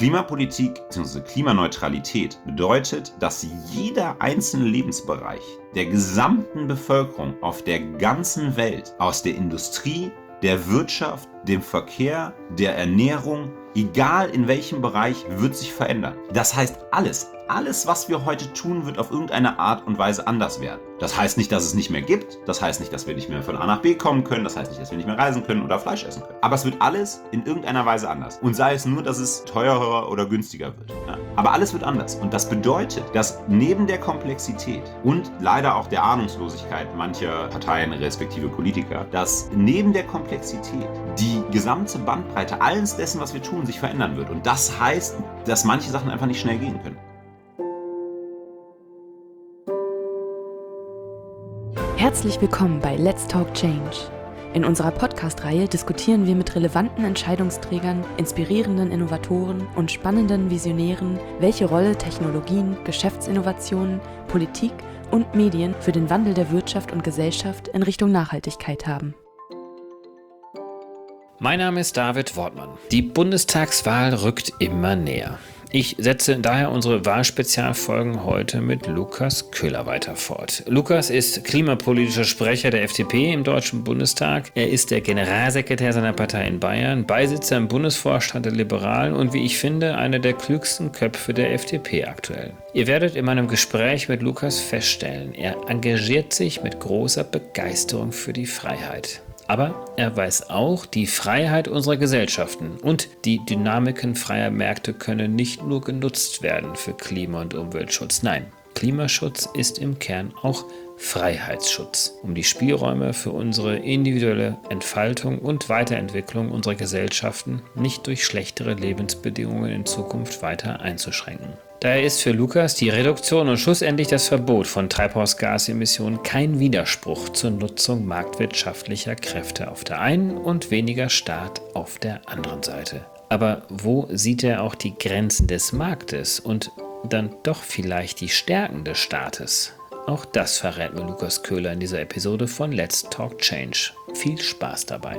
Klimapolitik bzw. Klimaneutralität bedeutet, dass jeder einzelne Lebensbereich der gesamten Bevölkerung auf der ganzen Welt, aus der Industrie, der Wirtschaft, dem Verkehr, der Ernährung, egal in welchem Bereich, wird sich verändern. Das heißt, alles, was wir heute tun, wird auf irgendeine Art und Weise anders werden. Das heißt nicht, dass es nicht mehr gibt. Das heißt nicht, dass wir nicht mehr von A nach B kommen können. Das heißt nicht, dass wir nicht mehr reisen können oder Fleisch essen können. Aber es wird alles in irgendeiner Weise anders. Und sei es nur, dass es teurer oder günstiger wird. Ja? Aber alles wird anders. Und das bedeutet, dass neben der Komplexität und leider auch der Ahnungslosigkeit mancher Parteien respektive Politiker, dass neben der Komplexität die gesamte Bandbreite alles dessen, was wir tun, sich verändern wird. Und das heißt, dass manche Sachen einfach nicht schnell gehen können. Herzlich willkommen bei Let's Talk Change. In unserer Podcast-Reihe diskutieren wir mit relevanten Entscheidungsträgern, inspirierenden Innovatoren und spannenden Visionären, welche Rolle Technologien, Geschäftsinnovationen, Politik und Medien für den Wandel der Wirtschaft und Gesellschaft in Richtung Nachhaltigkeit haben. Mein Name ist David Wortmann. Die Bundestagswahl rückt immer näher. Ich setze daher unsere Wahlspezialfolgen heute mit Lukas Köhler weiter fort. Lukas ist klimapolitischer Sprecher der FDP im Deutschen Bundestag. Er ist der Generalsekretär seiner Partei in Bayern, Beisitzer im Bundesvorstand der Liberalen und wie ich finde, einer der klügsten Köpfe der FDP aktuell. Ihr werdet in meinem Gespräch mit Lukas feststellen, er engagiert sich mit großer Begeisterung für die Freiheit. Aber er weiß auch, die Freiheit unserer Gesellschaften und die Dynamiken freier Märkte können nicht nur genutzt werden für Klima- und Umweltschutz. Nein, Klimaschutz ist im Kern auch Freiheitsschutz, um die Spielräume für unsere individuelle Entfaltung und Weiterentwicklung unserer Gesellschaften nicht durch schlechtere Lebensbedingungen in Zukunft weiter einzuschränken. Daher ist für Lukas die Reduktion und schlussendlich das Verbot von Treibhausgasemissionen kein Widerspruch zur Nutzung marktwirtschaftlicher Kräfte auf der einen und weniger Staat auf der anderen Seite. Aber wo sieht er auch die Grenzen des Marktes und dann doch vielleicht die Stärken des Staates? Auch das verrät mir Lukas Köhler in dieser Episode von Let's Talk Change. Viel Spaß dabei.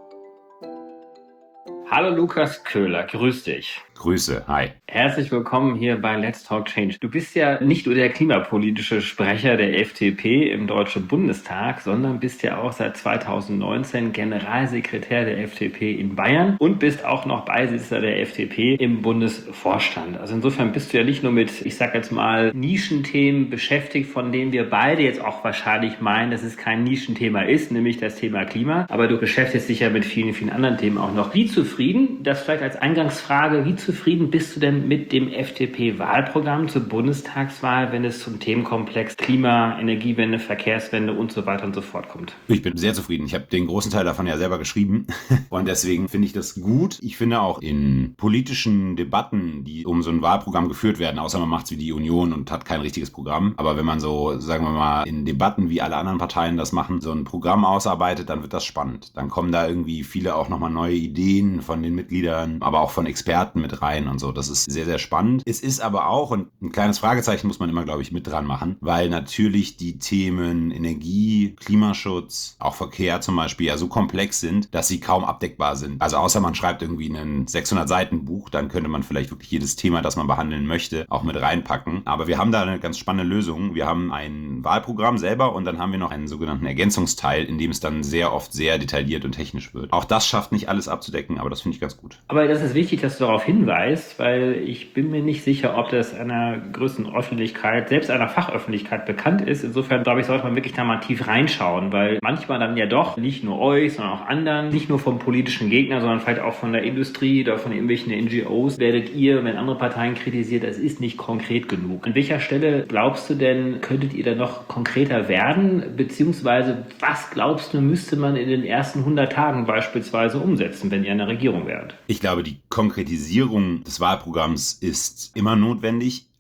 Hallo Lukas Köhler, grüß dich. Grüße, hi. Herzlich willkommen hier bei Let's Talk Change. Du bist ja nicht nur der klimapolitische Sprecher der FDP im Deutschen Bundestag, sondern bist ja auch seit 2019 Generalsekretär der FDP in Bayern und bist auch noch Beisitzer der FDP im Bundesvorstand. Also insofern bist du ja nicht nur mit, ich sag jetzt mal, Nischenthemen beschäftigt, von denen wir beide jetzt auch wahrscheinlich meinen, dass es kein Nischenthema ist, nämlich das Thema Klima. Aber du beschäftigst dich ja mit vielen, vielen anderen Themen auch noch. Wie zufrieden, das vielleicht als Eingangsfrage, wie zufrieden bist du denn mit dem FDP-Wahlprogramm zur Bundestagswahl, wenn es zum Themenkomplex Klima, Energiewende, Verkehrswende und so weiter und so fort kommt? Ich bin sehr zufrieden. Ich habe den großen Teil davon ja selber geschrieben und deswegen finde ich das gut. Ich finde auch in politischen Debatten, die um so ein Wahlprogramm geführt werden, außer man macht es wie die Union und hat kein richtiges Programm, aber wenn man so, sagen wir mal, in Debatten, wie alle anderen Parteien das machen, so ein Programm ausarbeitet, dann wird das spannend. Dann kommen da irgendwie viele auch nochmal neue Ideen von den Mitgliedern, aber auch von Experten mit rein und so. Das ist sehr, sehr spannend. Es ist aber auch, und ein kleines Fragezeichen muss man immer, glaube ich, mit dran machen, weil natürlich die Themen Energie, Klimaschutz, auch Verkehr zum Beispiel ja so komplex sind, dass sie kaum abdeckbar sind. Also außer man schreibt irgendwie ein 600-Seiten-Buch, dann könnte man vielleicht wirklich jedes Thema, das man behandeln möchte, auch mit reinpacken. Aber wir haben da eine ganz spannende Lösung. Wir haben ein Wahlprogramm selber und dann haben wir noch einen sogenannten Ergänzungsteil, in dem es dann sehr oft sehr detailliert und technisch wird. Auch das schafft nicht alles abzudecken, aber das finde ich ganz gut. Aber das ist wichtig, dass du darauf hinweist, weil ich bin mir nicht sicher, ob das einer größeren Öffentlichkeit, selbst einer Fachöffentlichkeit bekannt ist. Insofern, glaube ich, sollte man wirklich da mal tief reinschauen, weil manchmal dann ja doch nicht nur euch, sondern auch anderen, nicht nur vom politischen Gegner, sondern vielleicht auch von der Industrie oder von irgendwelchen NGOs, werdet ihr, wenn andere Parteien kritisiert, das ist nicht konkret genug. An welcher Stelle glaubst du denn, könntet ihr da noch konkreter werden? Beziehungsweise, was glaubst du, müsste man in den ersten 100 Tagen beispielsweise umsetzen, wenn ihr in der Regierung wärt? Ich glaube, die Konkretisierung des Wahlprogramms ist immer notwendig.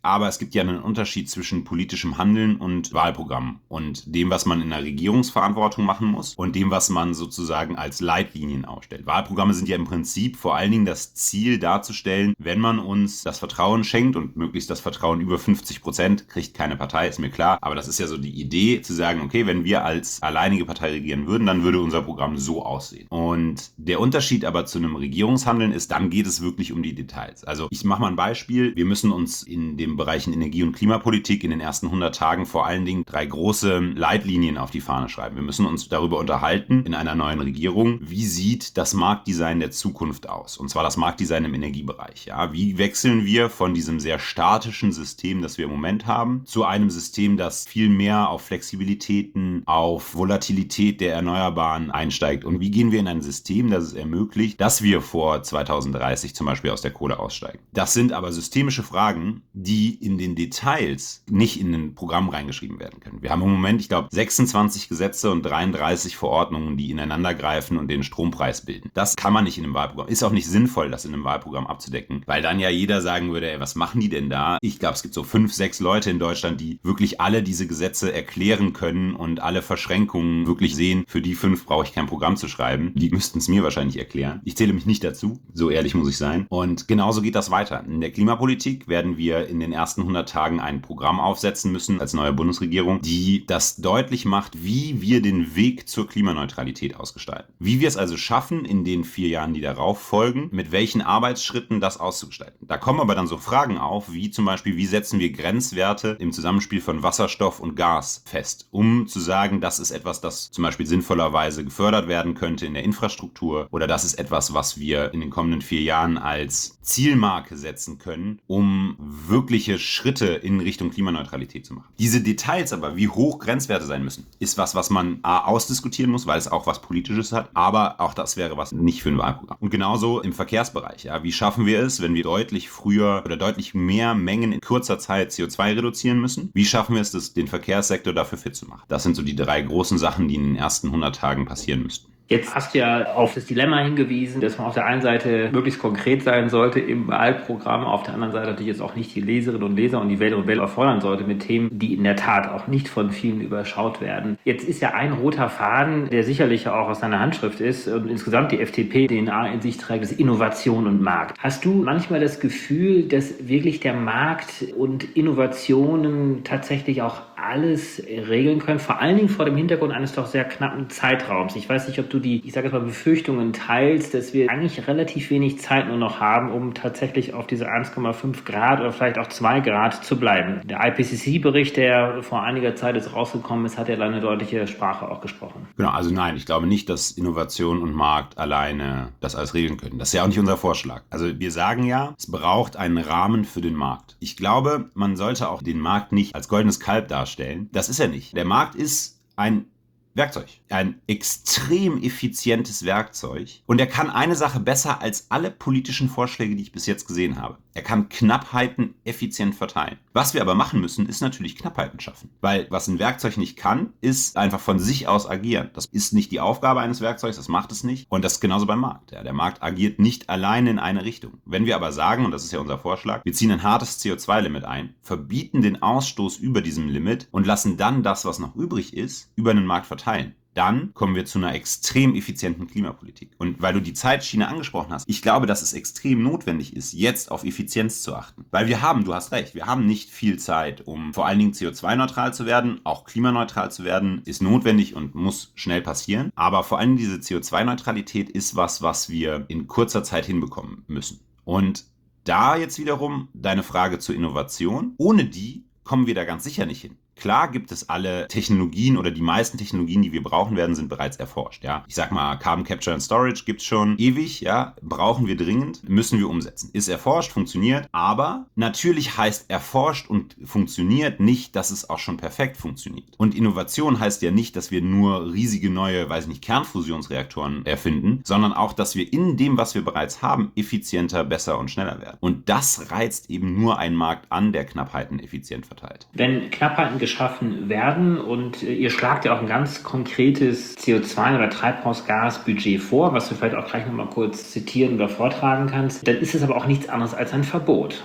aber es gibt ja einen Unterschied zwischen politischem Handeln und Wahlprogramm und dem, was man in der Regierungsverantwortung machen muss und dem, was man sozusagen als Leitlinien aufstellt. Wahlprogramme sind ja im Prinzip vor allen Dingen das Ziel darzustellen, wenn man uns das Vertrauen schenkt und möglichst das Vertrauen über 50%, kriegt keine Partei, ist mir klar, aber das ist ja so die Idee, zu sagen, okay, wenn wir als alleinige Partei regieren würden, dann würde unser Programm so aussehen. Und der Unterschied aber zu einem Regierungshandeln ist, dann geht es wirklich um die Details. Also ich mache mal ein Beispiel. Wir müssen uns in den Bereichen Energie- und Klimapolitik in den ersten 100 Tagen vor allen Dingen 3 große Leitlinien auf die Fahne schreiben. Wir müssen uns darüber unterhalten in einer neuen Regierung, wie sieht das Marktdesign der Zukunft aus? Und zwar das Marktdesign im Energiebereich. Ja? Wie wechseln wir von diesem sehr statischen System, das wir im Moment haben, zu einem System, das viel mehr auf Flexibilitäten, auf Volatilität der Erneuerbaren einsteigt? Und wie gehen wir in ein System, das es ermöglicht, dass wir vor 2030 zum Beispiel aus der Kohle aussteigen? Das sind aber systemische Fragen, die in den Details nicht in ein Programm reingeschrieben werden können. Wir haben im Moment, ich glaube, 26 Gesetze und 33 Verordnungen, die ineinander greifen und den Strompreis bilden. Das kann man nicht in einem Wahlprogramm. Ist auch nicht sinnvoll, das in einem Wahlprogramm abzudecken, weil dann ja jeder sagen würde, ey, was machen die denn da? Ich glaube, es gibt so 5, 6 Leute in Deutschland, die wirklich alle diese Gesetze erklären können und alle Verschränkungen wirklich sehen. Für die 5 brauche ich kein Programm zu schreiben. Die müssten es mir wahrscheinlich erklären. Ich zähle mich nicht dazu, so ehrlich muss ich sein. Und genauso geht das weiter. In der Klimapolitik werden wir in den ersten 100 Tagen ein Programm aufsetzen müssen als neue Bundesregierung, die das deutlich macht, wie wir den Weg zur Klimaneutralität ausgestalten. Wie wir es also schaffen, in den 4 Jahren, die darauf folgen, mit welchen Arbeitsschritten das auszugestalten. Da kommen aber dann so Fragen auf, wie zum Beispiel, wie setzen wir Grenzwerte im Zusammenspiel von Wasserstoff und Gas fest, um zu sagen, das ist etwas, das zum Beispiel sinnvollerweise gefördert werden könnte in der Infrastruktur oder das ist etwas, was wir in den kommenden 4 Jahren als Zielmarke setzen können, um wirkliche Schritte in Richtung Klimaneutralität zu machen. Diese Details aber, wie hoch Grenzwerte sein müssen, ist was man ausdiskutieren muss, weil es auch was Politisches hat, aber auch das wäre was nicht für ein Wahlprogramm. Und genauso im Verkehrsbereich. Ja, wie schaffen wir es, wenn wir deutlich früher oder deutlich mehr Mengen in kurzer Zeit CO2 reduzieren müssen? Wie schaffen wir es, den Verkehrssektor dafür fit zu machen? Das sind so die 3 großen Sachen, die in den ersten 100 Tagen passieren müssten. Jetzt hast du ja auf das Dilemma hingewiesen, dass man auf der einen Seite möglichst konkret sein sollte im Wahlprogramm, auf der anderen Seite natürlich jetzt auch nicht die Leserinnen und Leser und die Wählerinnen und Wähler erfordern sollte mit Themen, die in der Tat auch nicht von vielen überschaut werden. Jetzt ist ja ein roter Faden, der sicherlich auch aus deiner Handschrift ist und insgesamt die FDP-DNA in sich trägt, ist Innovation und Markt. Hast du manchmal das Gefühl, dass wirklich der Markt und Innovationen tatsächlich auch alles regeln können, vor allen Dingen vor dem Hintergrund eines doch sehr knappen Zeitraums? Ich weiß nicht, ob du die, ich sage jetzt mal, Befürchtungen teilst, dass wir eigentlich relativ wenig Zeit nur noch haben, um tatsächlich auf diese 1,5 Grad oder vielleicht auch 2 Grad zu bleiben. Der IPCC-Bericht, der vor einiger Zeit jetzt rausgekommen ist, hat ja eine deutliche Sprache auch gesprochen. Genau, also nein, ich glaube nicht, dass Innovation und Markt alleine das alles regeln können. Das ist ja auch nicht unser Vorschlag. Also wir sagen ja, es braucht einen Rahmen für den Markt. Ich glaube, man sollte auch den Markt nicht als goldenes Kalb darstellen. Das ist er nicht. Der Markt ist ein Werkzeug. Ein extrem effizientes Werkzeug. Und er kann eine Sache besser als alle politischen Vorschläge, die ich bis jetzt gesehen habe. Er kann Knappheiten effizient verteilen. Was wir aber machen müssen, ist natürlich Knappheiten schaffen. Weil was ein Werkzeug nicht kann, ist einfach von sich aus agieren. Das ist nicht die Aufgabe eines Werkzeugs, das macht es nicht. Und das ist genauso beim Markt. Ja, der Markt agiert nicht alleine in eine Richtung. Wenn wir aber sagen, und das ist ja unser Vorschlag, wir ziehen ein hartes CO2-Limit ein, verbieten den Ausstoß über diesem Limit und lassen dann das, was noch übrig ist, über den Markt verteilen. Dann kommen wir zu einer extrem effizienten Klimapolitik. Und weil du die Zeitschiene angesprochen hast, ich glaube, dass es extrem notwendig ist, jetzt auf Effizienz zu achten. Weil du hast recht, wir haben nicht viel Zeit, um vor allen Dingen CO2-neutral zu werden, auch klimaneutral zu werden, ist notwendig und muss schnell passieren. Aber vor allem diese CO2-Neutralität ist was wir in kurzer Zeit hinbekommen müssen. Und da jetzt wiederum deine Frage zur Innovation. Ohne die kommen wir da ganz sicher nicht hin. Klar gibt es alle Technologien oder die meisten Technologien, die wir brauchen werden, sind bereits erforscht. Ja, ich sag mal, Carbon Capture and Storage gibt's schon ewig. Ja, brauchen wir dringend, müssen wir umsetzen. Ist erforscht, funktioniert, aber natürlich heißt erforscht und funktioniert nicht, dass es auch schon perfekt funktioniert. Und Innovation heißt ja nicht, dass wir nur riesige neue, Kernfusionsreaktoren erfinden, sondern auch, dass wir in dem, was wir bereits haben, effizienter, besser und schneller werden. Und das reizt eben nur einen Markt an, der Knappheiten effizient verteilt. Wenn Knappheiten geschaffen werden und ihr schlagt ja auch ein ganz konkretes CO2- oder Treibhausgasbudget vor, was du vielleicht auch gleich nochmal kurz zitieren oder vortragen kannst, dann ist es aber auch nichts anderes als ein Verbot.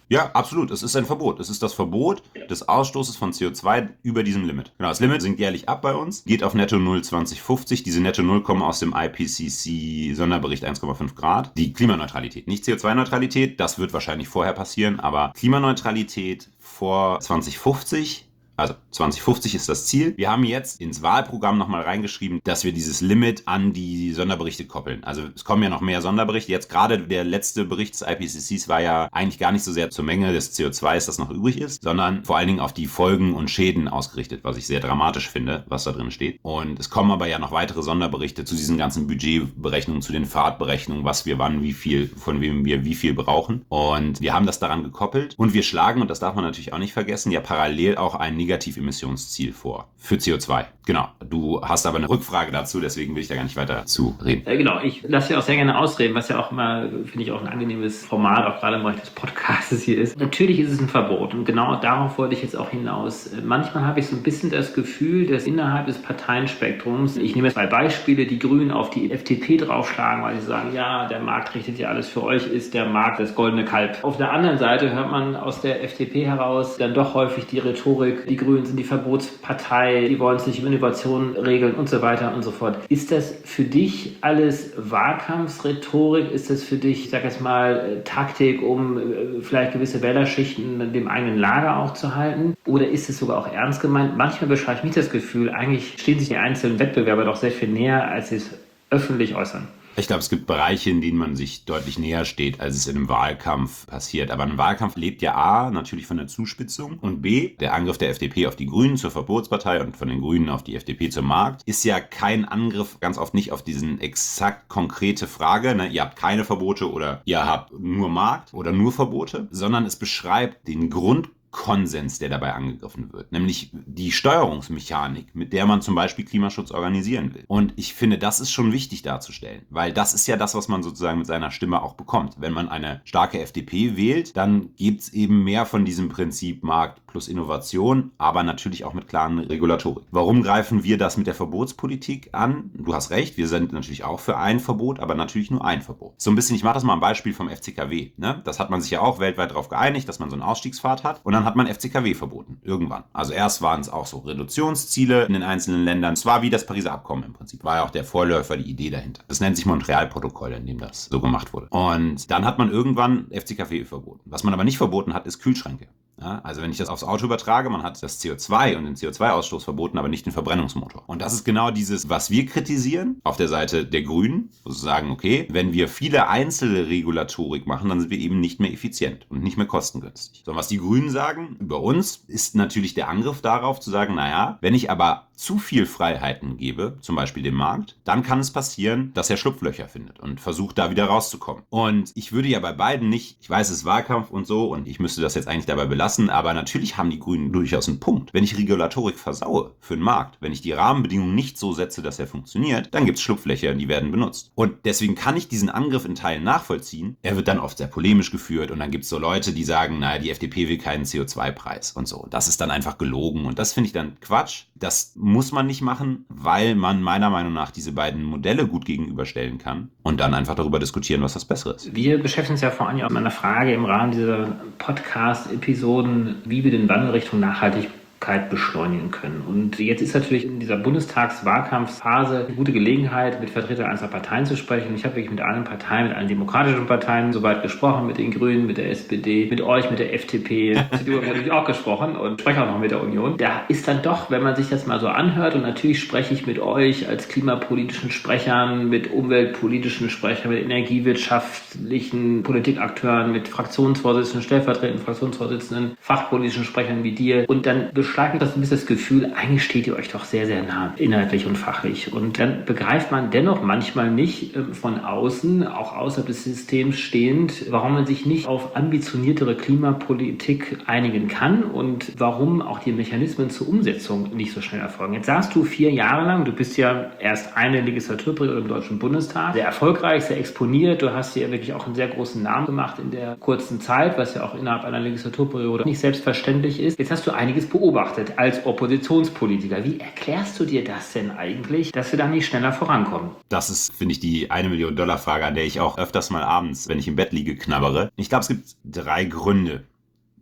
Ja, absolut. Es ist ein Verbot. Es ist das Verbot des Ausstoßes von CO2 über diesem Limit. Genau, das Limit sinkt jährlich ab bei uns, geht auf Netto Null 2050. Diese Netto Null kommen aus dem IPCC-Sonderbericht 1,5 Grad. Die Klimaneutralität, nicht CO2-Neutralität, das wird wahrscheinlich vorher passieren, aber Klimaneutralität vor 2050. Also 2050 ist das Ziel. Wir haben jetzt ins Wahlprogramm nochmal reingeschrieben, dass wir dieses Limit an die Sonderberichte koppeln. Also es kommen ja noch mehr Sonderberichte. Jetzt gerade der letzte Bericht des IPCCs war ja eigentlich gar nicht so sehr zur Menge des CO2s, das noch übrig ist, sondern vor allen Dingen auf die Folgen und Schäden ausgerichtet, was ich sehr dramatisch finde, was da drin steht. Und es kommen aber ja noch weitere Sonderberichte zu diesen ganzen Budgetberechnungen, zu den Fahrtberechnungen, was wir wann, wie viel, von wem wir wie viel brauchen. Und wir haben das daran gekoppelt. Und wir schlagen, und das darf man natürlich auch nicht vergessen, ja parallel auch ein Negativemissionsziel vor für CO2. Genau. Du hast aber eine Rückfrage dazu, deswegen will ich da gar nicht weiter zu reden. Genau, ich lasse ja auch sehr gerne ausreden, was ja auch immer, finde ich, auch ein angenehmes Format, auch gerade im Bereich des Podcasts hier ist. Natürlich ist es ein Verbot und genau darauf wollte ich jetzt auch hinaus. Manchmal habe ich so ein bisschen das Gefühl, dass innerhalb des Parteienspektrums, ich nehme jetzt 2 Beispiele, die Grünen auf die FDP draufschlagen, weil sie sagen, ja, der Markt richtet ja alles für euch, ist der Markt das goldene Kalb. Auf der anderen Seite hört man aus der FDP heraus dann doch häufig die Rhetorik, die Grünen sind die Verbotspartei, die wollen es nicht um Innovation regeln und so weiter und so fort. Ist das für dich alles Wahlkampfsrhetorik? Ist das für dich, ich sag jetzt mal, Taktik, um vielleicht gewisse Wählerschichten dem eigenen Lager auch zu halten? Oder ist es sogar auch ernst gemeint? Manchmal beschreibt mich das Gefühl, eigentlich stehen sich die einzelnen Wettbewerber doch sehr viel näher, als sie es öffentlich äußern. Ich glaube, es gibt Bereiche, in denen man sich deutlich näher steht, als es in einem Wahlkampf passiert. Aber ein Wahlkampf lebt ja A, natürlich von der Zuspitzung, und B, der Angriff der FDP auf die Grünen zur Verbotspartei und von den Grünen auf die FDP zum Markt, ist ja kein Angriff, ganz oft nicht auf diesen exakt konkrete Frage, ne, ihr habt keine Verbote oder ihr habt nur Markt oder nur Verbote, sondern es beschreibt den Grundkonsens, der dabei angegriffen wird, nämlich die Steuerungsmechanik, mit der man zum Beispiel Klimaschutz organisieren will. Und ich finde, das ist schon wichtig darzustellen, weil das ist ja das, was man sozusagen mit seiner Stimme auch bekommt. Wenn man eine starke FDP wählt, dann gibt es eben mehr von diesem Prinzip Markt plus Innovation, aber natürlich auch mit klaren Regulatorik. Warum greifen wir das mit der Verbotspolitik an? Du hast recht, wir sind natürlich auch für ein Verbot, aber natürlich nur ein Verbot. So ein bisschen, ich mache das mal am Beispiel vom FCKW. Ne? Das hat man sich ja auch weltweit darauf geeinigt, dass man so einen Ausstiegspfad hat, und dann hat man FCKW verboten, irgendwann. Also erst waren es auch so Reduktionsziele in den einzelnen Ländern. Es war wie das Pariser Abkommen im Prinzip. War ja auch der Vorläufer, die Idee dahinter. Das nennt sich Montreal-Protokoll, in dem das so gemacht wurde. Und dann hat man irgendwann FCKW verboten. Was man aber nicht verboten hat, ist Kühlschränke. Ja, also wenn ich das aufs Auto übertrage, man hat das CO2 und den CO2-Ausstoß verboten, aber nicht den Verbrennungsmotor. Und das ist genau dieses, was wir kritisieren auf der Seite der Grünen, wo sie sagen, okay, wenn wir viele Einzelregulatorik machen, dann sind wir eben nicht mehr effizient und nicht mehr kostengünstig. So, was die Grünen sagen über uns, ist natürlich der Angriff darauf zu sagen, naja, wenn ich aber zu viel Freiheiten gebe, zum Beispiel dem Markt, dann kann es passieren, dass er Schlupflöcher findet und versucht, da wieder rauszukommen. Und ich würde ja bei beiden nicht, ich weiß, es ist Wahlkampf und so und ich müsste das jetzt eigentlich dabei belassen, aber natürlich haben die Grünen durchaus einen Punkt. Wenn ich Regulatorik versaue für den Markt, wenn ich die Rahmenbedingungen nicht so setze, dass er funktioniert, dann gibt es Schlupflöcher, die werden benutzt. Und deswegen kann ich diesen Angriff in Teilen nachvollziehen. Er wird dann oft sehr polemisch geführt und dann gibt es so Leute, die sagen, naja, die FDP will keinen CO2-Preis und so. Das ist dann einfach gelogen und das finde ich dann Quatsch. Das muss man nicht machen, weil man meiner Meinung nach diese beiden Modelle gut gegenüberstellen kann und dann einfach darüber diskutieren, was das Bessere ist. Wir beschäftigen uns ja vor allem auch mit einer Frage im Rahmen dieser Podcast-Episoden, wie wir den Wandel Richtung Nachhaltigkeit beschleunigen können. Und jetzt ist natürlich in dieser Bundestagswahlkampfphase eine gute Gelegenheit, mit Vertretern einzelner Parteien zu sprechen. Ich habe wirklich mit allen Parteien, mit allen demokratischen Parteien soweit gesprochen, mit den Grünen, mit der SPD, mit euch, mit der FDP. CDU habe ich natürlich auch gesprochen und spreche auch noch mit der Union. Da ist dann doch, wenn man sich das mal so anhört, und natürlich spreche ich mit euch als klimapolitischen Sprechern, mit umweltpolitischen Sprechern, mit energiewirtschaftlichen Politikakteuren, mit Fraktionsvorsitzenden, stellvertretenden Fraktionsvorsitzenden, fachpolitischen Sprechern wie dir. Und dann beschleicht mir das ein bisschen das Gefühl, eigentlich steht ihr euch doch sehr, sehr nah, inhaltlich und fachlich. Und dann begreift man dennoch manchmal nicht von außen, auch außerhalb des Systems stehend, warum man sich nicht auf ambitioniertere Klimapolitik einigen kann und warum auch die Mechanismen zur Umsetzung nicht so schnell erfolgen. Jetzt sagst du 4 Jahre lang, du bist ja erst eine Legislaturperiode im Deutschen Bundestag, sehr erfolgreich, sehr exponiert, du hast dir wirklich auch einen sehr großen Namen gemacht in der kurzen Zeit, was ja auch innerhalb einer Legislaturperiode nicht selbstverständlich ist. Jetzt hast du einiges beobachtet als Oppositionspolitiker. Wie erklärst du dir das denn eigentlich, dass wir da nicht schneller vorankommen? Das ist, finde ich, die $1-Million-Frage, an der ich auch öfters mal abends, wenn ich im Bett liege, knabbere. Ich glaube, es gibt 3 Gründe,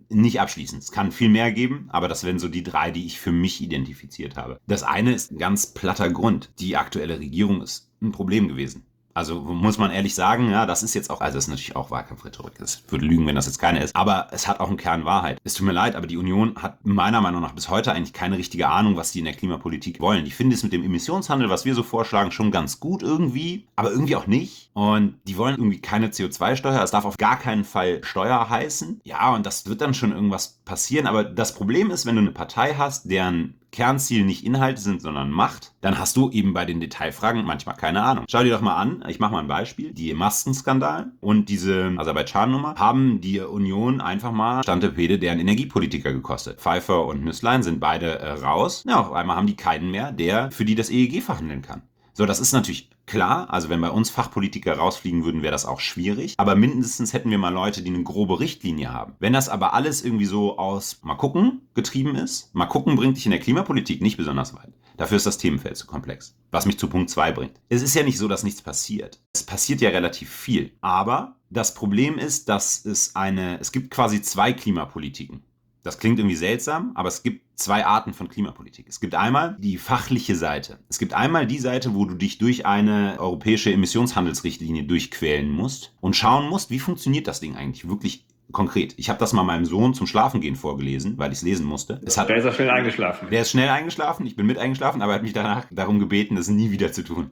nicht abschließend. Es kann viel mehr geben, aber das wären so die 3, die ich für mich identifiziert habe. Das eine ist ein ganz platter Grund. Die aktuelle Regierung ist ein Problem gewesen. Also muss man ehrlich sagen, ja, das ist jetzt auch, also das ist natürlich auch Wahlkampfrhetorik. Es würde lügen, wenn das jetzt keine ist. Aber es hat auch einen Kern Wahrheit. Es tut mir leid, aber die Union hat meiner Meinung nach bis heute eigentlich keine richtige Ahnung, was die in der Klimapolitik wollen. Die finden es mit dem Emissionshandel, was wir so vorschlagen, schon ganz gut irgendwie, aber irgendwie auch nicht. Und die wollen irgendwie keine CO2-Steuer. Es darf auf gar keinen Fall Steuer heißen. Ja, und das wird dann schon irgendwas passieren. Aber das Problem ist, wenn du eine Partei hast, deren Kernziel nicht Inhalte sind, sondern Macht, dann hast du eben bei den Detailfragen manchmal keine Ahnung. Schau dir doch mal an, ich mache mal ein Beispiel, die Maskenskandal und diese Aserbaidschan-Nummer haben die Union einfach mal Stantepede deren Energiepolitiker gekostet. Pfeiffer und Nüßlein sind beide raus. Ja, auf einmal haben die keinen mehr, der für die das EEG verhandeln kann. So, das ist natürlich klar, also wenn bei uns Fachpolitiker rausfliegen würden, wäre das auch schwierig. Aber mindestens hätten wir mal Leute, die eine grobe Richtlinie haben. Wenn das aber alles irgendwie so aus mal gucken getrieben ist, mal gucken bringt dich in der Klimapolitik nicht besonders weit. Dafür ist das Themenfeld zu komplex. Was mich zu Punkt 2 bringt. Es ist ja nicht so, dass nichts passiert. Es passiert ja relativ viel. Aber das Problem ist, dass es gibt quasi 2 Klimapolitiken. Das klingt irgendwie seltsam, aber es gibt 2 Arten von Klimapolitik. Es gibt einmal die fachliche Seite. Es gibt einmal die Seite, wo du dich durch eine europäische Emissionshandelsrichtlinie durchquälen musst und schauen musst, wie funktioniert das Ding eigentlich wirklich konkret. Ich habe das mal meinem Sohn zum Schlafengehen vorgelesen, weil ich es lesen musste. Der ist auch schnell eingeschlafen. Der ist schnell eingeschlafen, ich bin mit eingeschlafen, aber er hat mich danach darum gebeten, das nie wieder zu tun.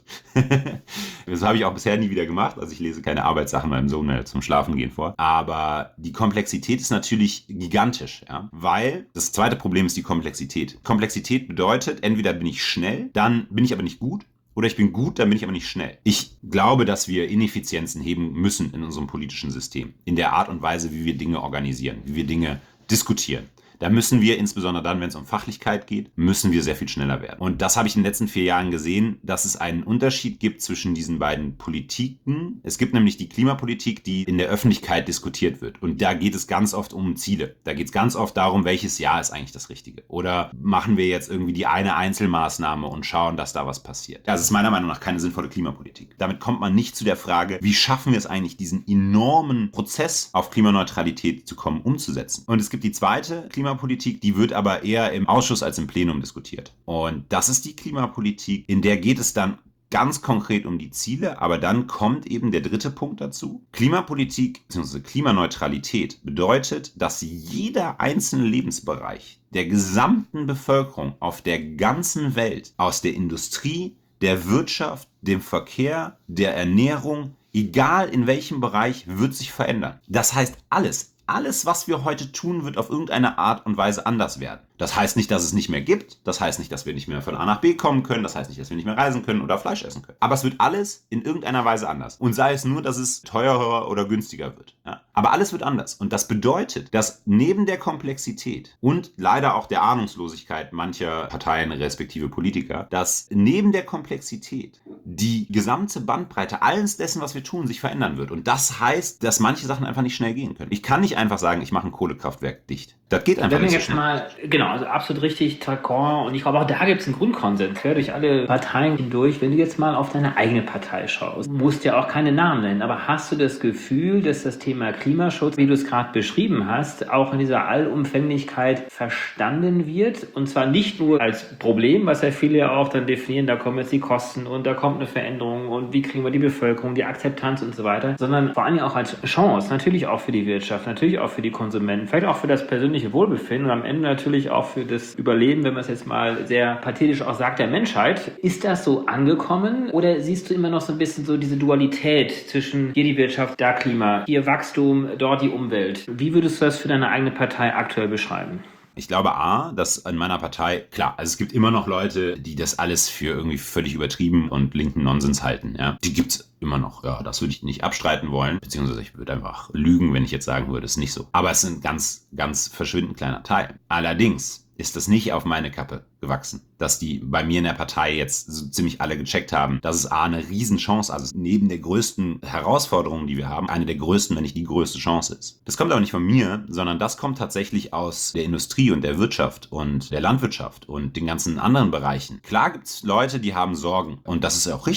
Das habe ich auch bisher nie wieder gemacht. Also ich lese keine Arbeitssachen meinem Sohn mehr zum Schlafengehen vor. Aber die Komplexität ist natürlich gigantisch, ja? Weil das zweite Problem ist die Komplexität. Komplexität bedeutet, entweder bin ich schnell, dann bin ich aber nicht gut. Oder ich bin gut, dann bin ich aber nicht schnell. Ich glaube, dass wir Ineffizienzen heben müssen in unserem politischen System. In der Art und Weise, wie wir Dinge organisieren, wie wir Dinge diskutieren. Da müssen wir, insbesondere dann, wenn es um Fachlichkeit geht, müssen wir sehr viel schneller werden. Und das habe ich in den letzten 4 Jahren gesehen, dass es einen Unterschied gibt zwischen diesen beiden Politiken. Es gibt nämlich die Klimapolitik, die in der Öffentlichkeit diskutiert wird. Und da geht es ganz oft um Ziele. Da geht es ganz oft darum, welches Jahr ist eigentlich das Richtige. Oder machen wir jetzt irgendwie die eine Einzelmaßnahme und schauen, dass da was passiert. Das ist meiner Meinung nach keine sinnvolle Klimapolitik. Damit kommt man nicht zu der Frage, wie schaffen wir es eigentlich, diesen enormen Prozess auf Klimaneutralität zu kommen, umzusetzen. Und es gibt die zweite Klimapolitik, die wird aber eher im Ausschuss als im Plenum diskutiert. Und das ist die Klimapolitik, in der geht es dann ganz konkret um die Ziele, aber dann kommt eben der dritte Punkt dazu. Klimapolitik bzw. Klimaneutralität bedeutet, dass jeder einzelne Lebensbereich der gesamten Bevölkerung auf der ganzen Welt, aus der Industrie, der Wirtschaft, dem Verkehr, der Ernährung, egal in welchem Bereich, wird sich verändern. Das heißt, alles, was wir heute tun, wird auf irgendeine Art und Weise anders werden. Das heißt nicht, dass es nicht mehr gibt. Das heißt nicht, dass wir nicht mehr von A nach B kommen können. Das heißt nicht, dass wir nicht mehr reisen können oder Fleisch essen können. Aber es wird alles in irgendeiner Weise anders. Und sei es nur, dass es teurer oder günstiger wird. Ja? Aber alles wird anders. Und das bedeutet, dass neben der Komplexität und leider auch der Ahnungslosigkeit mancher Parteien respektive Politiker, dass neben der Komplexität die gesamte Bandbreite alles dessen, was wir tun, sich verändern wird. Und das heißt, dass manche Sachen einfach nicht schnell gehen können. Ich kann nicht einfach sagen, ich mache ein Kohlekraftwerk dicht. Das geht einfach nicht so schnell. Genau, also absolut richtig, d'accord. Und ich glaube, auch da gibt es einen Grundkonsens, durch alle Parteien hindurch. Wenn du jetzt mal auf deine eigene Partei schaust, musst ja auch keine Namen nennen, aber hast du das Gefühl, dass das Thema Klimaschutz, wie du es gerade beschrieben hast, auch in dieser Allumfänglichkeit verstanden wird? Und zwar nicht nur als Problem, was ja viele ja auch dann definieren, da kommen jetzt die Kosten und da kommt eine Veränderung und wie kriegen wir die Bevölkerung, die Akzeptanz und so weiter, sondern vor allem auch als Chance, natürlich auch für die Wirtschaft, natürlich auch für die Konsumenten, vielleicht auch für das persönliche Wohlbefinden und am Ende natürlich auch für das Überleben, wenn man es jetzt mal sehr pathetisch auch sagt, der Menschheit. Ist das so angekommen oder siehst du immer noch so ein bisschen so diese Dualität zwischen hier die Wirtschaft, da Klima, hier Wachstum, dort die Umwelt? Wie würdest du das für deine eigene Partei aktuell beschreiben? Ich glaube dass in meiner Partei, klar, also es gibt immer noch Leute, die das alles für irgendwie völlig übertrieben und linken Nonsens halten, ja. Die gibt's immer noch, ja, das würde ich nicht abstreiten wollen, beziehungsweise ich würde einfach lügen, wenn ich jetzt sagen würde, es ist nicht so. Aber es ist ein ganz, ganz verschwindend kleiner Teil. Allerdings ist das nicht auf meine Kappe gewachsen, dass die bei mir in der Partei jetzt so ziemlich alle gecheckt haben, dass es eine Riesenchance, also neben der größten Herausforderung, die wir haben, eine der größten, wenn nicht die größte Chance ist. Das kommt aber nicht von mir, sondern das kommt tatsächlich aus der Industrie und der Wirtschaft und der Landwirtschaft und den ganzen anderen Bereichen. Klar gibt es Leute, die haben Sorgen und das ist auch richtig so.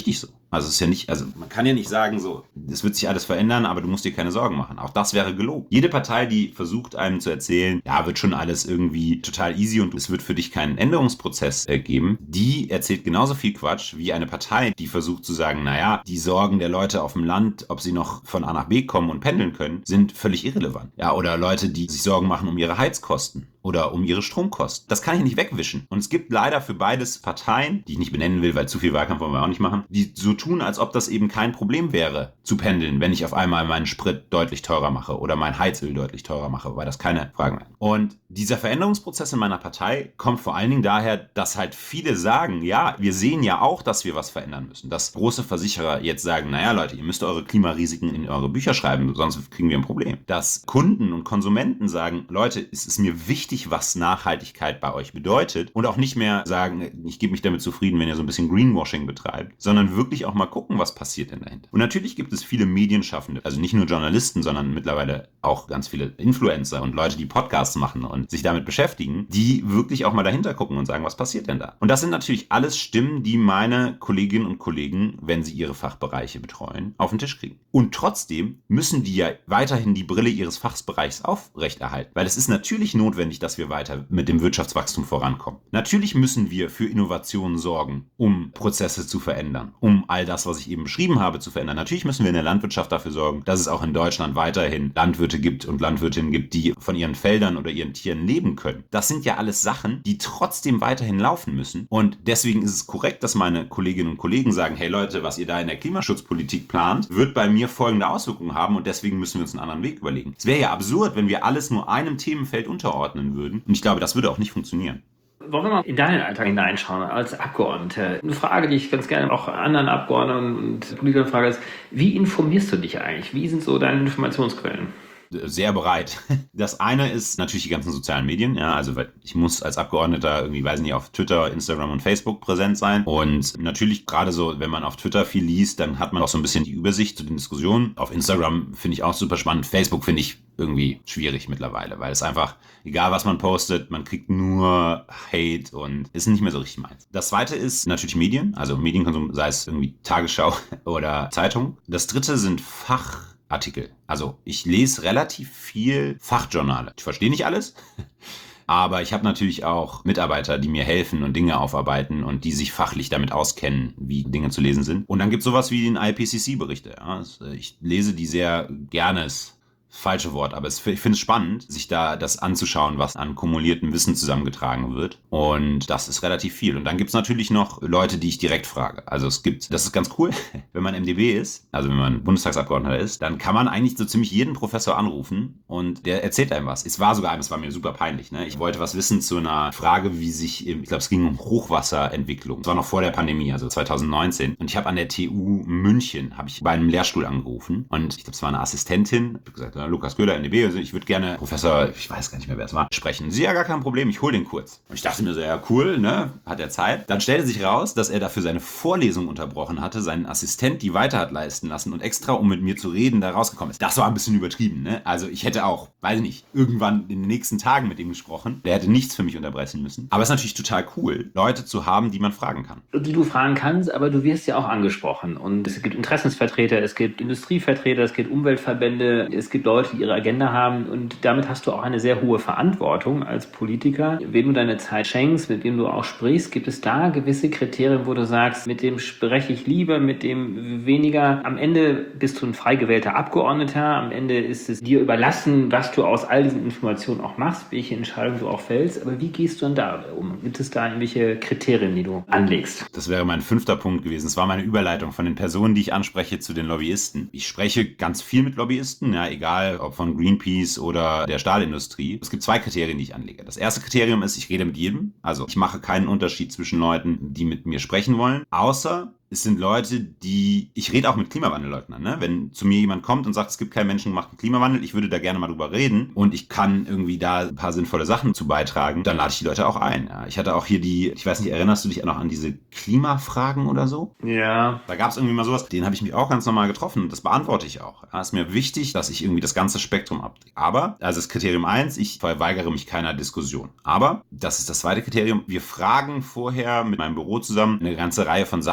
Also es ist ja nicht, also man kann ja nicht sagen so, es wird sich alles verändern, aber du musst dir keine Sorgen machen. Auch das wäre gelogen. Jede Partei, die versucht einem zu erzählen, ja, wird schon alles irgendwie total easy und es wird für dich keinen Änderungsprozess geben, die erzählt genauso viel Quatsch wie eine Partei, die versucht zu sagen, naja, die Sorgen der Leute auf dem Land, ob sie noch von A nach B kommen und pendeln können, sind völlig irrelevant. Ja, oder Leute, die sich Sorgen machen um ihre Heizkosten oder um ihre Stromkosten. Das kann ich nicht wegwischen. Und es gibt leider für beides Parteien, die ich nicht benennen will, weil zu viel Wahlkampf wollen wir auch nicht machen, die so tun, als ob das eben kein Problem wäre, zu pendeln, wenn ich auf einmal meinen Sprit deutlich teurer mache oder mein Heizöl deutlich teurer mache, weil das keine Fragen sind. Und dieser Veränderungsprozess in meiner Partei kommt vor allen Dingen daher, dass halt viele sagen, ja, wir sehen ja auch, dass wir was verändern müssen. Dass große Versicherer jetzt sagen, naja Leute, ihr müsst eure Klimarisiken in eure Bücher schreiben, sonst kriegen wir ein Problem. Dass Kunden und Konsumenten sagen, Leute, es ist mir wichtig, was Nachhaltigkeit bei euch bedeutet und auch nicht mehr sagen, ich gebe mich damit zufrieden, wenn ihr so ein bisschen Greenwashing betreibt, sondern wirklich auch mal gucken, was passiert denn dahinter. Und natürlich gibt es viele Medienschaffende, also nicht nur Journalisten, sondern mittlerweile auch ganz viele Influencer und Leute, die Podcasts machen und sich damit beschäftigen, die wirklich auch mal dahinter gucken und sagen, was passiert denn da? Und das sind natürlich alles Stimmen, die meine Kolleginnen und Kollegen, wenn sie ihre Fachbereiche betreuen, auf den Tisch kriegen. Und trotzdem müssen die ja weiterhin die Brille ihres Fachbereichs aufrechterhalten, weil es ist natürlich notwendig, dass wir weiter mit dem Wirtschaftswachstum vorankommen. Natürlich müssen wir für Innovationen sorgen, um Prozesse zu verändern, um all das, was ich eben beschrieben habe, zu verändern. Natürlich müssen wir in der Landwirtschaft dafür sorgen, dass es auch in Deutschland weiterhin Landwirte gibt und Landwirtinnen gibt, die von ihren Feldern oder ihren Tieren leben können. Das sind ja alles Sachen, die trotzdem weiterhin laufen müssen. Und deswegen ist es korrekt, dass meine Kolleginnen und Kollegen sagen, hey Leute, was ihr da in der Klimaschutzpolitik plant, wird bei mir folgende Auswirkungen haben und deswegen müssen wir uns einen anderen Weg überlegen. Es wäre ja absurd, wenn wir alles nur einem Themenfeld unterordnen würden. Und ich glaube, das würde auch nicht funktionieren. Wollen wir mal in deinen Alltag hineinschauen als Abgeordneter? Eine Frage, die ich ganz gerne auch anderen Abgeordneten und Politikern frage, ist, wie informierst du dich eigentlich? Wie sind so deine Informationsquellen? Sehr bereit. Das eine ist natürlich die ganzen sozialen Medien, ja, also ich muss als Abgeordneter irgendwie, weiß nicht, auf Twitter, Instagram und Facebook präsent sein und natürlich gerade so, wenn man auf Twitter viel liest, dann hat man auch so ein bisschen die Übersicht zu den Diskussionen. Auf Instagram finde ich auch super spannend, Facebook finde ich irgendwie schwierig mittlerweile, weil es einfach, egal was man postet, man kriegt nur Hate und ist nicht mehr so richtig meins. Das zweite ist natürlich Medien, also Medienkonsum, sei es irgendwie Tagesschau oder Zeitung. Das dritte sind Fachartikel. Also ich lese relativ viel Fachjournale. Ich verstehe nicht alles, aber ich habe natürlich auch Mitarbeiter, die mir helfen und Dinge aufarbeiten und die sich fachlich damit auskennen, wie Dinge zu lesen sind. Und dann gibt es sowas wie den IPCC-Berichte. Ja. Ich lese die sehr gerne. Falsche Wort, aber ich finde es spannend, sich da das anzuschauen, was an kumuliertem Wissen zusammengetragen wird. Und das ist relativ viel. Und dann gibt es natürlich noch Leute, die ich direkt frage. Also das ist ganz cool, wenn man MdB ist, also wenn man Bundestagsabgeordneter ist, dann kann man eigentlich so ziemlich jeden Professor anrufen und der erzählt einem was. Es war mir super peinlich. Ne? Ich wollte was wissen zu einer Frage, wie sich, ich glaube, es ging um Hochwasserentwicklung. Das war noch vor der Pandemie, also 2019. Und ich habe an der TU München, bei einem Lehrstuhl angerufen und ich glaube, es war eine Assistentin, ich habe gesagt, Lukas Köhler, NDB, also ich würde gerne Professor, ich weiß gar nicht mehr, wer es war, sprechen. Sie, ja, gar kein Problem, ich hole den kurz. Und ich dachte mir so, ja, cool, ne, hat er Zeit. Dann stellte sich raus, dass er dafür seine Vorlesung unterbrochen hatte, seinen Assistent die weiter hat leisten lassen und extra, um mit mir zu reden, da rausgekommen ist. Das war ein bisschen übertrieben, ne? Also ich hätte auch, weiß ich nicht, irgendwann in den nächsten Tagen mit ihm gesprochen. Der hätte nichts für mich unterbrechen müssen. Aber es ist natürlich total cool, Leute zu haben, die man fragen kann. Die du fragen kannst, aber du wirst ja auch angesprochen. Und es gibt Interessensvertreter, es gibt Industrievertreter, es gibt Umweltverbände, es gibt Leute, die ihre Agenda haben und damit hast du auch eine sehr hohe Verantwortung als Politiker. Wem du deine Zeit schenkst, mit wem du auch sprichst, gibt es da gewisse Kriterien, wo du sagst, mit dem spreche ich lieber, mit dem weniger. Am Ende bist du ein frei gewählter Abgeordneter, am Ende ist es dir überlassen, was du aus all diesen Informationen auch machst, welche Entscheidungen du auch fällst, aber wie gehst du dann da um? Gibt es da irgendwelche Kriterien, die du anlegst? Das wäre mein 5. Punkt gewesen. Das war meine Überleitung von den Personen, die ich anspreche, zu den Lobbyisten. Ich spreche ganz viel mit Lobbyisten, ja, egal ob von Greenpeace oder der Stahlindustrie. Es gibt 2 Kriterien, die ich anlege. Das erste Kriterium ist, ich rede mit jedem. Also ich mache keinen Unterschied zwischen Leuten, die mit mir sprechen wollen, außer es sind Leute, ich rede auch mit Klimawandelleugnern, ne? Wenn zu mir jemand kommt und sagt, es gibt keinen menschengemachten Klimawandel, ich würde da gerne mal drüber reden und ich kann irgendwie da ein paar sinnvolle Sachen zu beitragen, dann lade ich die Leute auch ein. Ja. Ich hatte auch hier ich weiß nicht, erinnerst du dich noch an diese Klimafragen oder so? Ja. Da gab es irgendwie mal sowas, den habe ich mich auch ganz normal getroffen und das beantworte ich auch. Ja, ist mir wichtig, dass ich irgendwie das ganze Spektrum abdecke. Aber, also das Kriterium 1, ich verweigere mich keiner Diskussion. Aber, das ist das zweite Kriterium, wir fragen vorher mit meinem Büro zusammen eine ganze Reihe von Sachen ab.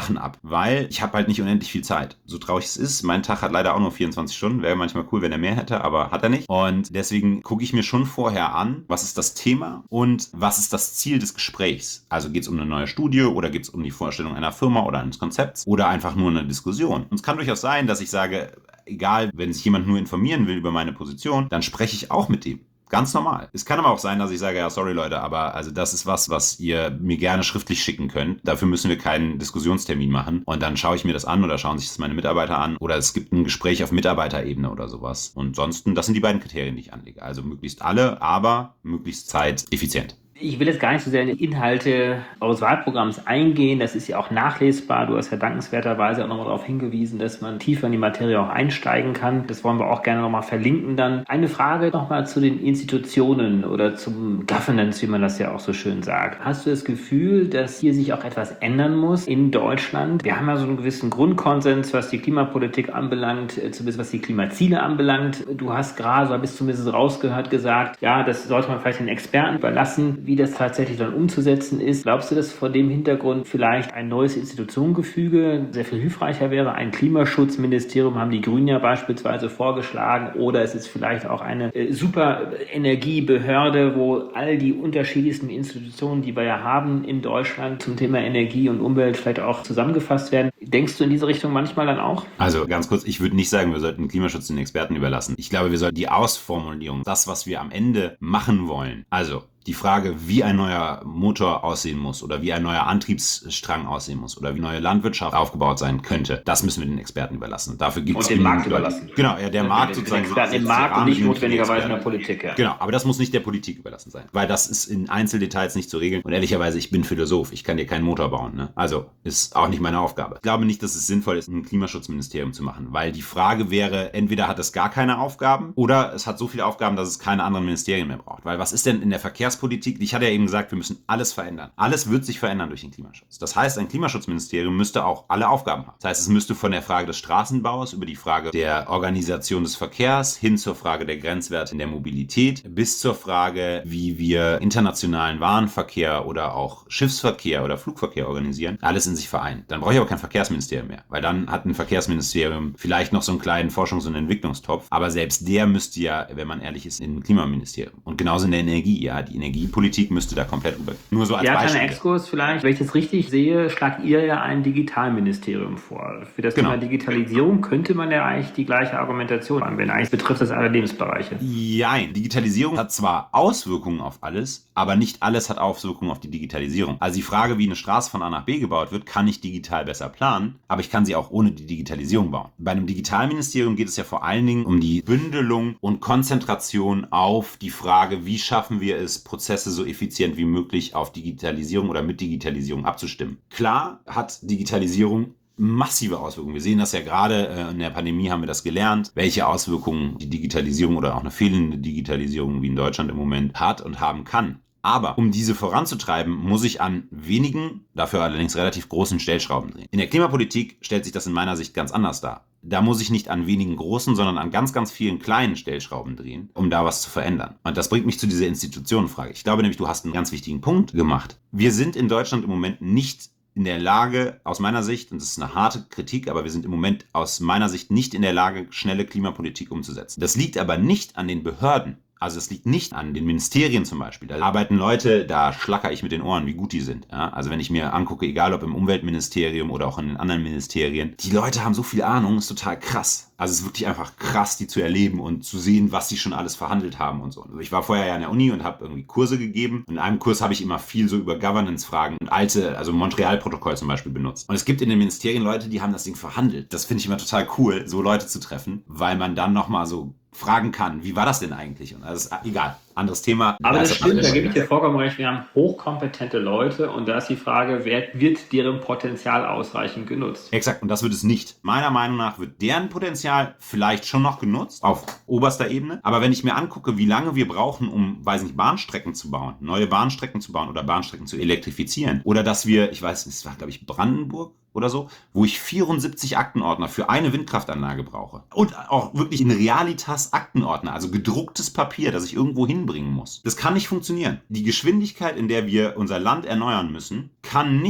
weil ich habe halt nicht unendlich viel Zeit. So traurig es ist, mein Tag hat leider auch nur 24 Stunden, wäre manchmal cool, wenn er mehr hätte, aber hat er nicht. Und deswegen gucke ich mir schon vorher an, was ist das Thema und was ist das Ziel des Gesprächs. Also geht es um eine neue Studie oder geht es um die Vorstellung einer Firma oder eines Konzepts oder einfach nur eine Diskussion. Und es kann durchaus sein, dass ich sage, egal, wenn sich jemand nur informieren will über meine Position, dann spreche ich auch mit dem. Ganz normal. Es kann aber auch sein, dass ich sage, ja, sorry Leute, aber also das ist was ihr mir gerne schriftlich schicken könnt. Dafür müssen wir keinen Diskussionstermin machen. Und dann schaue ich mir das an oder schauen sich das meine Mitarbeiter an. Oder es gibt ein Gespräch auf Mitarbeiterebene oder sowas. Und sonst, das sind die beiden Kriterien, die ich anlege. Also möglichst alle, aber möglichst zeiteffizient. Ich will jetzt gar nicht so sehr in die Inhalte eures Wahlprogramms eingehen. Das ist ja auch nachlesbar. Du hast ja dankenswerterweise auch nochmal darauf hingewiesen, dass man tiefer in die Materie auch einsteigen kann. Das wollen wir auch gerne nochmal verlinken dann. Eine Frage nochmal zu den Institutionen oder zum Governance, wie man das ja auch so schön sagt. Hast du das Gefühl, dass hier sich auch etwas ändern muss in Deutschland? Wir haben ja so einen gewissen Grundkonsens, was die Klimapolitik anbelangt, zumindest was die Klimaziele anbelangt. Du hast gerade, so habe ich es zumindest rausgehört, gesagt, ja, das sollte man vielleicht den Experten überlassen, wie das tatsächlich dann umzusetzen ist. Glaubst du, dass vor dem Hintergrund vielleicht ein neues Institutionengefüge sehr viel hilfreicher wäre? Ein Klimaschutzministerium haben die Grünen ja beispielsweise vorgeschlagen, oder es ist vielleicht auch eine super Energiebehörde, wo all die unterschiedlichsten Institutionen, die wir ja haben in Deutschland zum Thema Energie und Umwelt vielleicht auch zusammengefasst werden. Denkst du in diese Richtung manchmal dann auch? Also ganz kurz, ich würde nicht sagen, wir sollten Klimaschutz den Experten überlassen. Ich glaube, wir sollten die Ausformulierung, das, was wir am Ende machen wollen, also die Frage, wie ein neuer Motor aussehen muss oder wie ein neuer Antriebsstrang aussehen muss oder wie neue Landwirtschaft aufgebaut sein könnte, das müssen wir den Experten überlassen. Dafür gibt es den Markt überlassen. Genau, ja, der Markt sozusagen. Den Experten im Markt und nicht notwendigerweise in der Politik. Ja. Genau, aber das muss nicht der Politik überlassen sein, weil das ist in Einzeldetails nicht zu regeln. Und ehrlicherweise, ich bin Philosoph, ich kann dir keinen Motor bauen. Ne? Also ist auch nicht meine Aufgabe. Ich glaube nicht, dass es sinnvoll ist, ein Klimaschutzministerium zu machen, weil die Frage wäre, entweder hat es gar keine Aufgaben oder es hat so viele Aufgaben, dass es keine anderen Ministerien mehr braucht. Weil was ist denn in der Verkehrspolitik? Ich hatte ja eben gesagt, wir müssen alles verändern. Alles wird sich verändern durch den Klimaschutz. Das heißt, ein Klimaschutzministerium müsste auch alle Aufgaben haben. Das heißt, es müsste von der Frage des Straßenbaus über die Frage der Organisation des Verkehrs hin zur Frage der Grenzwerte in der Mobilität bis zur Frage, wie wir internationalen Warenverkehr oder auch Schiffsverkehr oder Flugverkehr organisieren, alles in sich vereinen. Dann brauche ich aber kein Verkehrsministerium mehr, weil dann hat ein Verkehrsministerium vielleicht noch so einen kleinen Forschungs- und Entwicklungstopf, aber selbst der müsste ja, wenn man ehrlich ist, in ein Klimaministerium. Und genauso in der Energie, ja, die Energiepolitik müsste da komplett rüber. Nur so als Beispiel. Ja, kleiner Exkurs vielleicht. Wenn ich das richtig sehe, schlagt ihr ja ein Digitalministerium vor. Für das Thema Digitalisierung könnte man ja eigentlich die gleiche Argumentation anwenden. Eigentlich betrifft das alle Lebensbereiche. Nein, Digitalisierung hat zwar Auswirkungen auf alles, aber nicht alles hat Auswirkungen auf die Digitalisierung. Also die Frage, wie eine Straße von A nach B gebaut wird, kann ich digital besser planen, aber ich kann sie auch ohne die Digitalisierung bauen. Bei einem Digitalministerium geht es ja vor allen Dingen um die Bündelung und Konzentration auf die Frage, wie schaffen wir es, Prozesse so effizient wie möglich auf Digitalisierung oder mit Digitalisierung abzustimmen. Klar hat Digitalisierung massive Auswirkungen. Wir sehen das ja gerade, in der Pandemie haben wir das gelernt, welche Auswirkungen die Digitalisierung oder auch eine fehlende Digitalisierung wie in Deutschland im Moment hat und haben kann. Aber um diese voranzutreiben, muss ich an wenigen, dafür allerdings relativ großen Stellschrauben drehen. In der Klimapolitik stellt sich das in meiner Sicht ganz anders dar. Da muss ich nicht an wenigen großen, sondern an ganz, ganz vielen kleinen Stellschrauben drehen, um da was zu verändern. Und das bringt mich zu dieser Institutionenfrage. Ich glaube nämlich, du hast einen ganz wichtigen Punkt gemacht. Wir sind in Deutschland im Moment nicht in der Lage, aus meiner Sicht, und das ist eine harte Kritik, aber wir sind im Moment aus meiner Sicht nicht in der Lage, schnelle Klimapolitik umzusetzen. Das liegt aber nicht an den Behörden. Also es liegt nicht an den Ministerien zum Beispiel. Da arbeiten Leute, da schlacker ich mit den Ohren, wie gut die sind. Ja? Also wenn ich mir angucke, egal ob im Umweltministerium oder auch in den anderen Ministerien, die Leute haben so viel Ahnung, ist total krass. Also es ist wirklich einfach krass, die zu erleben und zu sehen, was die schon alles verhandelt haben und so. Also ich war vorher ja an der Uni und habe irgendwie Kurse gegeben. Und in einem Kurs habe ich immer viel so über Governance-Fragen und also Montreal-Protokoll zum Beispiel benutzt. Und es gibt in den Ministerien Leute, die haben das Ding verhandelt. Das finde ich immer total cool, so Leute zu treffen, weil man dann nochmal so fragen kann, wie war das denn eigentlich? Und das ist egal, anderes Thema. Aber das stimmt, da gebe ich dir vollkommen recht, wir haben hochkompetente Leute und da ist die Frage, wird deren Potenzial ausreichend genutzt? Exakt, und das wird es nicht. Meiner Meinung nach wird deren Potenzial vielleicht schon noch genutzt, auf oberster Ebene, aber wenn ich mir angucke, wie lange wir brauchen, um, weiß nicht, Bahnstrecken zu bauen, neue Bahnstrecken zu bauen oder Bahnstrecken zu elektrifizieren, oder dass wir, ich weiß, es war, glaube ich, Brandenburg oder so, wo ich 74 Aktenordner für eine Windkraftanlage brauche. Und auch wirklich in Realitas Aktenordner, also gedrucktes Papier, das ich irgendwo hinbringen muss. Das kann nicht funktionieren. Die Geschwindigkeit, in der wir unser Land erneuern müssen, kann nicht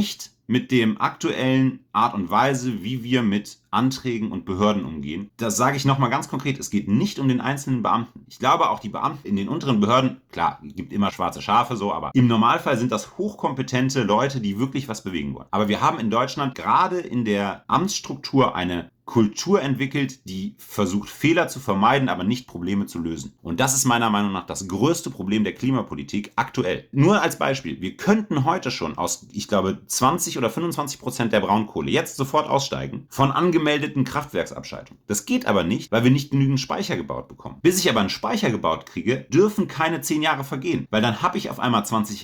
mit dem aktuellen Art und Weise, wie wir mit Anträgen und Behörden umgehen. Das sage ich nochmal ganz konkret. Es geht nicht um den einzelnen Beamten. Ich glaube, auch die Beamten in den unteren Behörden, klar, es gibt immer schwarze Schafe so, aber im Normalfall sind das hochkompetente Leute, die wirklich was bewegen wollen. Aber wir haben in Deutschland gerade in der Amtsstruktur eine Kultur entwickelt, die versucht, Fehler zu vermeiden, aber nicht Probleme zu lösen. Und das ist meiner Meinung nach das größte Problem der Klimapolitik aktuell. Nur als Beispiel, wir könnten heute schon aus, ich glaube, 20 oder 25% der Braunkohle jetzt sofort aussteigen von angemeldeten Kraftwerksabschaltungen. Das geht aber nicht, weil wir nicht genügend Speicher gebaut bekommen. Bis ich aber einen Speicher gebaut kriege, dürfen keine 10 Jahre vergehen, weil dann habe ich auf einmal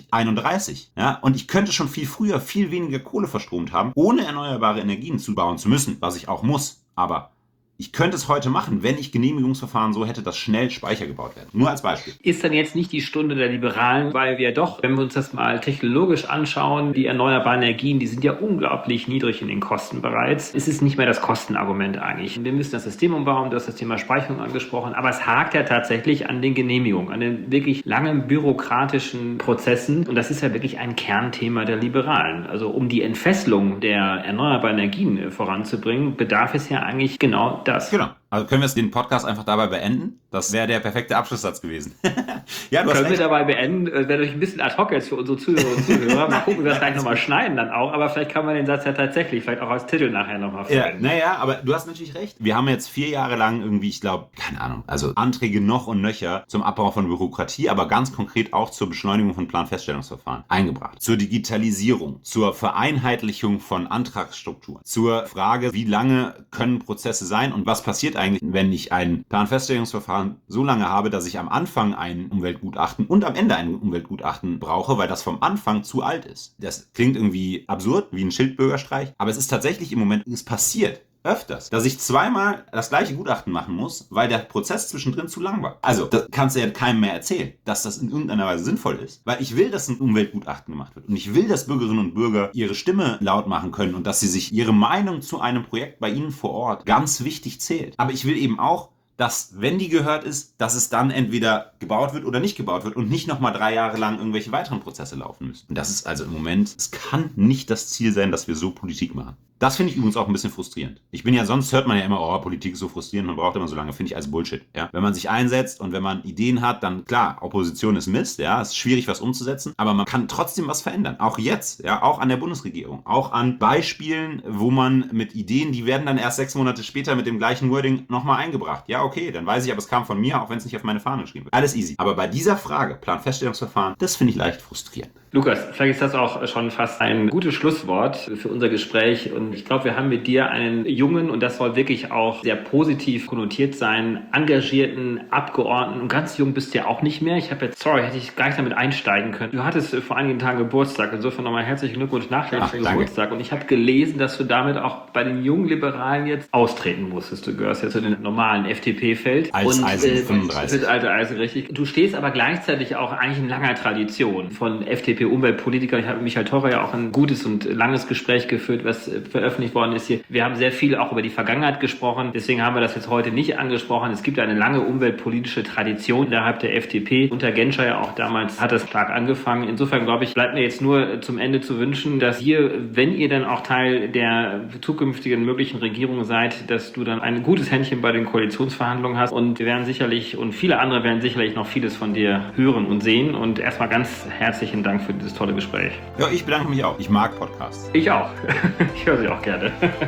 2031. Ja? Und ich könnte schon viel früher viel weniger Kohle verstromt haben, ohne erneuerbare Energien bauen zu müssen, was ich auch muss. Aber ich könnte es heute machen, wenn ich Genehmigungsverfahren so hätte, dass schnell Speicher gebaut werden. Nur als Beispiel. Ist dann jetzt nicht die Stunde der Liberalen, weil wir doch, wenn wir uns das mal technologisch anschauen, die erneuerbaren Energien, die sind ja unglaublich niedrig in den Kosten bereits. Es ist nicht mehr das Kostenargument eigentlich. Wir müssen das System umbauen, du hast das Thema Speicherung angesprochen, aber es hakt ja tatsächlich an den Genehmigungen, an den wirklich langen bürokratischen Prozessen. Und das ist ja wirklich ein Kernthema der Liberalen. Also um die Entfesselung der erneuerbaren Energien voranzubringen, bedarf es ja eigentlich genau das. Genau. Also können wir den Podcast einfach dabei beenden? Das wäre der perfekte Abschlusssatz gewesen. Ja, können wir dabei beenden? Wäre natürlich ein bisschen ad hoc jetzt für unsere Zuhörer und Zuhörer. Mal gucken, wie wir das gleich nochmal schneiden dann auch. Aber vielleicht kann man den Satz ja tatsächlich vielleicht auch als Titel nachher nochmal verwenden. Ja, naja, aber du hast natürlich recht. Wir haben jetzt 4 Jahre lang irgendwie, ich glaube, keine Ahnung, also Anträge noch und nöcher zum Abbau von Bürokratie, aber ganz konkret auch zur Beschleunigung von Planfeststellungsverfahren eingebracht. Zur Digitalisierung, zur Vereinheitlichung von Antragsstrukturen, zur Frage, wie lange können Prozesse sein und was passiert eigentlich, wenn ich ein Planfeststellungsverfahren so lange habe, dass ich am Anfang ein Umweltgutachten und am Ende ein Umweltgutachten brauche, weil das vom Anfang zu alt ist. Das klingt irgendwie absurd, wie ein Schildbürgerstreich, aber es ist tatsächlich im Moment, es passiert öfters, dass ich zweimal das gleiche Gutachten machen muss, weil der Prozess zwischendrin zu lang war. Also, das kannst du ja keinem mehr erzählen, dass das in irgendeiner Weise sinnvoll ist, weil ich will, dass ein Umweltgutachten gemacht wird und ich will, dass Bürgerinnen und Bürger ihre Stimme laut machen können und dass sie sich ihre Meinung zu einem Projekt bei ihnen vor Ort ganz wichtig zählt. Aber ich will eben auch, dass, wenn die gehört ist, dass es dann entweder gebaut wird oder nicht gebaut wird und nicht nochmal 3 Jahre lang irgendwelche weiteren Prozesse laufen müssen. Und das ist also im Moment, es kann nicht das Ziel sein, dass wir so Politik machen. Das finde ich übrigens auch ein bisschen frustrierend. Sonst hört man ja immer, oh, Politik ist so frustrierend, man braucht immer so lange, finde ich als Bullshit. Ja? Wenn man sich einsetzt und wenn man Ideen hat, dann klar, Opposition ist Mist, ja, es ist schwierig, was umzusetzen, aber man kann trotzdem was verändern. Auch jetzt, ja, auch an der Bundesregierung, auch an Beispielen, wo man mit Ideen, die werden dann erst 6 Monate später mit dem gleichen Wording nochmal eingebracht. Ja, okay, dann weiß ich, aber es kam von mir, auch wenn es nicht auf meine Fahne geschrieben wird. Alles easy. Aber bei dieser Frage, Planfeststellungsverfahren, das finde ich leicht frustrierend. Lukas, vielleicht ist das auch schon fast ein gutes Schlusswort für unser Gespräch und ich glaube, wir haben mit dir einen jungen, und das soll wirklich auch sehr positiv konnotiert sein, engagierten Abgeordneten, und ganz jung bist du ja auch nicht mehr. Hätte ich gar nicht damit einsteigen können. Du hattest vor einigen Tagen Geburtstag, insofern nochmal herzlichen Glückwunsch nachträglich zum Geburtstag und ich habe gelesen, dass du damit auch bei den jungen Liberalen jetzt austreten musstest. Du gehörst ja zu den normalen FDP-Feld. Als Eisen 35. Das alte Eisen, richtig. Du stehst aber gleichzeitig auch eigentlich in langer Tradition von FDP-Umweltpolitikern. Ich habe mit Michael Torre ja auch ein gutes und langes Gespräch geführt, was veröffentlicht worden ist hier. Wir haben sehr viel auch über die Vergangenheit gesprochen, deswegen haben wir das jetzt heute nicht angesprochen. Es gibt eine lange umweltpolitische Tradition innerhalb der FDP. Unter Genscher ja auch damals hat das stark angefangen. Insofern, glaube ich, bleibt mir jetzt nur zum Ende zu wünschen, dass ihr, wenn ihr dann auch Teil der zukünftigen möglichen Regierung seid, dass du dann ein gutes Händchen bei den Koalitionsverhandlungen hast und wir werden sicherlich und viele andere werden sicherlich noch vieles von dir hören und sehen und erstmal ganz herzlichen Dank für dieses tolle Gespräch. Ja, ich bedanke mich auch. Ich mag Podcasts. Ich auch. Ich höre sie auch gerne.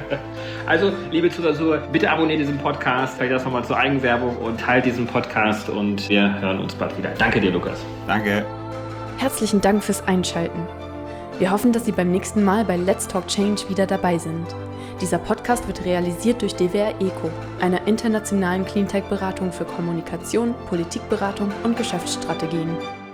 Also, liebe Zuhörer, bitte abonniert diesen Podcast, vielleicht das nochmal zur Eigenwerbung und teilt diesen Podcast und wir hören uns bald wieder. Danke dir, Lukas. Danke. Herzlichen Dank fürs Einschalten. Wir hoffen, dass Sie beim nächsten Mal bei Let's Talk Change wieder dabei sind. Dieser Podcast wird realisiert durch DWR ECO, einer internationalen Cleantech-Beratung für Kommunikation, Politikberatung und Geschäftsstrategien.